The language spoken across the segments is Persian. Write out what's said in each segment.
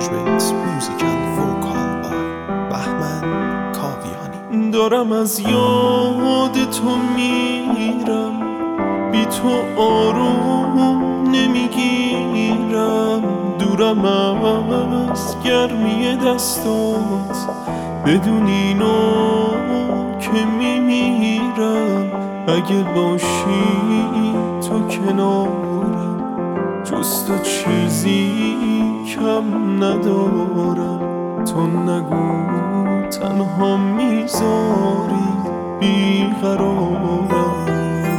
portraits, music and vocal by بهمن کاویانی. دارم از یاد تو میرم، بی تو آروم نمیگیرم، دورم از گرمی دستات، بدون اینو که میمیرم. اگه باشی تو کنارم، جز تو چیزی کم ندارم. تو نگو تنها میذاری بیقرارم.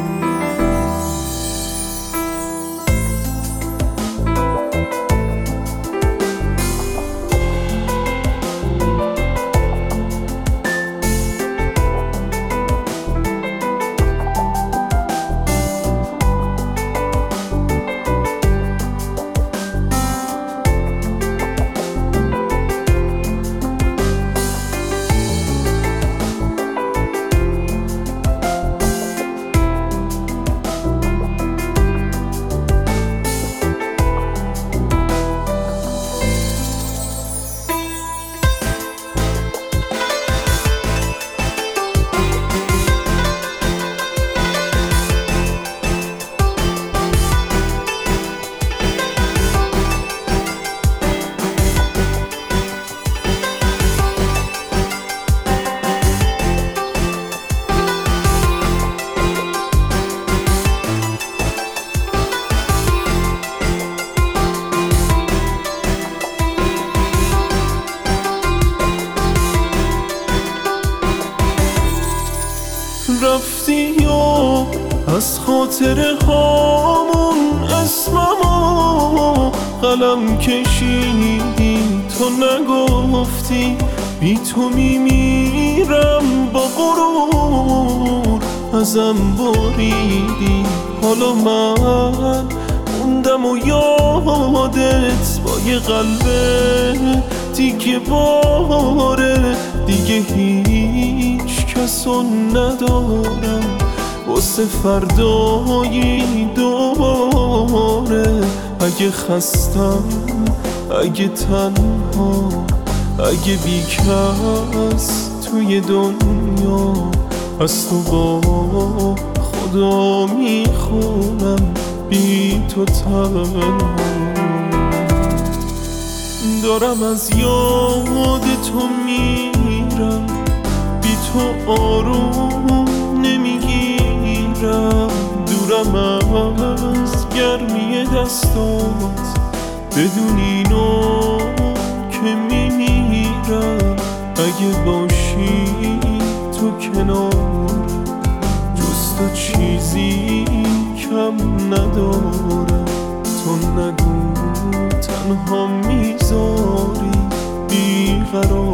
رفتی یا از خاطر هامون اسممو قلم کشیدی، تو نگفتی بی تو میمیرم، با غرور ازم بریدی. حالا من موندم و یادت با یه قلب دیگه باره، دیگه هیچ کسو ندارم واسه فردای دوباره. اگه خستم، اگه تنها، اگه بی کس توی دنیا، از تو با خدا میخونم بی تو تنها. دارم از یاد تو میرم، بی تو آروم نمیگیرم، دورم از گرمی دستات، بدون اینو که میمیرم. اگه باشی تو کنارم، جز تو چیزی کم ندارم. تو نگو تنها میذاری بیقرار.